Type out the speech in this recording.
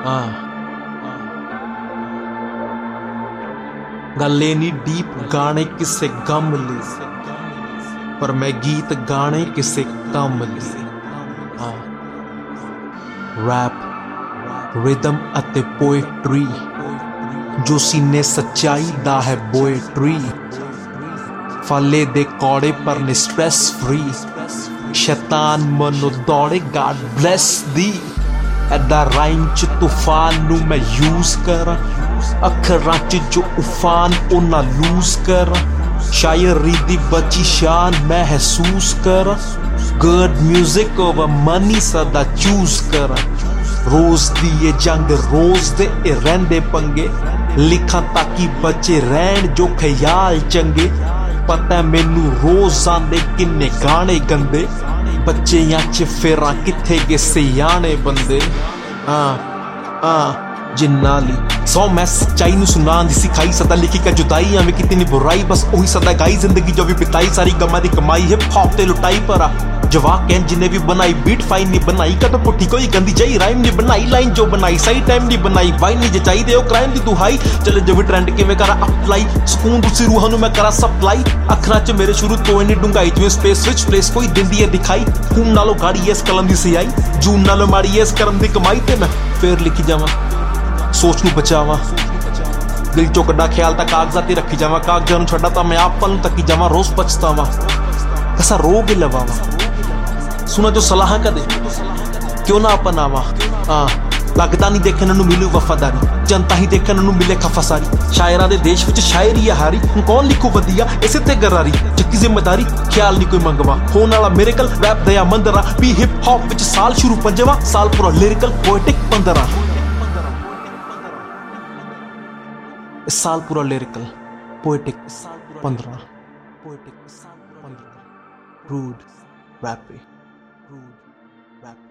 ਗੱਲ ਇਹ ਨਹੀਂ ਡੀਪ ਗਾਣੇ ਕਿਸੇ ਗਮ ਲਈ, ਪਰ ਮੈਂ ਗੀਤ ਗਾਣੇ ਕਿਸੇ ਕੰਮ ਲਈ। ਰੈਪ ਰਿਦਮ ਅਤੇ ਪੋਇਟਰੀ ਜੋ ਸੀਨੇ ਸੱਚਾਈ ਦਾ ਹੈ ਪੋਇਟਰੀ। ਫਾਲੇ ਦੇ ਕੌੜੇ ਪਰ ਨੇ ਸਟ੍ਰੈਸ ਫਰੀ, ਸ਼ੈਤਾਨ ਮਨੋਂ ਦੌੜੇ ਗਾਡ ਬਲੈਸ ਦੀ। ਐਦਾਂ ਰਾਈਮ ਚ ਤੂਫਾਨ ਨੂੰ ਮੈਂ ਯੂਜ਼ ਕਰਾਂ, ਅੱਖਰਾਂ ਚ ਜੋ ਉਫਾਨ ਉਹ ਨਾ ਲੂਜ਼ ਕਰਾਂ। ਸ਼ਾਇਰੀ ਦੀ ਬਚੀ ਸ਼ਾਨ ਮਹਿਸੂਸ ਕਰਾਂ, ਗੁੱਡ ਮਿਊਜ਼ਿਕ ਓਵਰ ਮਨੀ ਸਦਾ ਚੂਜ਼ ਕਰਾਂ। ਰੋਜ਼ ਦੀ ਇਹ ਜੰਗ ਰੋਜ਼ ਦੇ ਇਹ ਰਹਿੰਦੇ ਪੰਗੇ, ਲਿਖਾਂ ਤਾਂ ਕਿ ਬਚੇ ਰਹਿਣ ਜੋ ਖਿਆਲ ਚੰਗੇ। ਪਤਾ ਮੈਨੂੰ ਰੋਜ਼ ਆਂਦੇ ਕਿੰਨੇ ਗਾਣੇ ਗੰਦੇ, ਬੱਚਿਆਂ ਚ ਫੇਰਾਂ ਕਿੱਥੇ ਗਏ ਸਿਆਣੇ ਬੰਦੇ। ਜਿੰਨਾ ਲਈ ਸੌ ਮੈਂ ਸੱਚਾਈ ਨੂੰ ਸੁਣਾਉਣ ਦੀ ਸਿਖਾਈ, ਸਦਾ ਲਿਖੀ ਕਾ ਜੁਦਾਈ ਐਵੇਂ ਕੀਤੀ ਨੀ ਬੁਰਾਈ, ਬਸ ਉਹੀ ਸਦਾ ਗਾਈ ਜ਼ਿੰਦਗੀ ਜੋ ਵੀ ਬਿਤਾਈ। ਸਾਰੀ ਗਮਾਂ ਦੀ ਕਮਾਈ ਹਿਪ ਹੌਪ ਤੇ ਲੁਟਾਈ, ਪਰ ਜਵਾਕ ਕਹਿਣ ਜਿੰਨੇ ਵੀ ਬਣਾਈ ਬੀਟ ਫਾਈਨ ਨਹੀਂ ਬਣਾਈ। ਕਦੋਂ ਪੁੱਠੀ ਕੋਈ ਗੰਦੀ ਜਾਈ ਰਾਈਮ ਨਹੀਂ ਬਣਾਈ, ਲਾਈਨ ਜੋ ਬਣਾਈ ਸਹੀ ਟਾਈਮ ਨਹੀਂ ਬਣਾਈ। ਵਾਈ ਨਹੀਂ ਜੇ ਚਾਹੀਦੇ ਉਹ ਕ੍ਰਾਈਮ ਦੀ ਦੁਹਾਈ, ਚਲੇ ਜੋ ਵੀ ਟ੍ਰੈਂਡ ਕਿਵੇਂ ਕਰਾਂ ਅਪਲਾਈ। ਸਕੂਨ ਦੂਸਰੀ ਰੂਹਾਂ ਨੂੰ ਮੈਂ ਕਰਾਂ ਸਪਲਾਈ, ਅੱਖਰਾਂ ਚ ਮੇਰੇ ਸ਼ੁਰੂ ਤੋਂ ਇੰਨੀ ਡੂੰਘਾਈ ਜਿਵੇਂ ਸਪੇਸ ਵਿੱਚ ਪਲੇਸ ਕੋਈ ਦਿੰਦੀ ਹੈ ਦਿਖਾਈ। ਖੂਨ ਨਾਲੋਂ ਗਾੜੀ ਇਸ ਕਲਮ ਦੀ ਸਿਆਈ, ਜੂਨ ਨਾਲੋਂ ਮਾੜੀ ਇਸ ਕਰਮ ਦੀ ਕਮਾਈ। ਤੇ ਮੈਂ ਫੇਰ ਲਿਖੀ ਜਾਵਾਂ ਸੋਚ ਨੂੰ ਬਚਾਵਾਂ, ਦਿਲ ਚੋਂ ਕੱਢਾ ਖਿਆਲ ਤਾਂ ਕਾਗਜ਼ਾਂ ਤੇ ਰੱਖੀ ਜਾਵਾਂ। ਕਾਗਜ਼ਾਂ ਨੂੰ ਛੱਡਾ ਤਾਂ ਮੈਂ ਆਪ ਪਲ ਨੂੰ ਤੱਕੀ ਜਾਵਾਂ, ਰੋਜ਼ ਪਛਤਾਵਾਂ ਕਸਾ ਰੋਗ ਲਵਾਵਾਂ। ਸੁਣਾ ਜੋ ਸਲਾਹਾਂ ਕਦੇ ਕਿਉਂ ਨਾ ਅਪਣਾਵਾਂ। ਲੱਗਦਾ ਨਹੀਂ ਦੇਖਣ ਨੂੰ ਮਿਲੂ ਵਫਾਦਾਰੀ, ਜਨਤਾ ਹੀ ਦੇਖਣ ਨੂੰ ਮਿਲੇ ਖਫਾ ਸਾਰੀ। ਸ਼ਾਇਰਾਂ ਦੇ ਦੇਸ਼ ਵਿੱਚ ਸ਼ਾਇਰੀ ਆ ਹਾਰੀ, ਹੁਣ ਕੌਣ ਲਿਖੂ ਵਧੀਆ ਇਸੇ ਤੇ ਗਰਾਰੀ। ਚੱਕੀ ਜ਼ਿੰਮੇਦਾਰੀ ਖਿਆਲ ਨਹੀਂ ਕੋਈ ਮੰਗਵਾ, ਹੋਣ ਵਾਲਾ ਮਿਰੇਕਲ ਰੈਪ ਦਇਆ ਮੰਦਰਾ। ਵੀ ਹਿਪ ਹੌਪ ਵਿੱਚ ਸਾਲ ਸ਼ੁਰੂ 5ਵਾਂ ਸਾਲ ਪੂਰਾ ਲਿਰਿਕਲ ਪੋਇਟਿਕ 15। इस साल पूरा लिरिकल पोएटिक 15 रूड रैप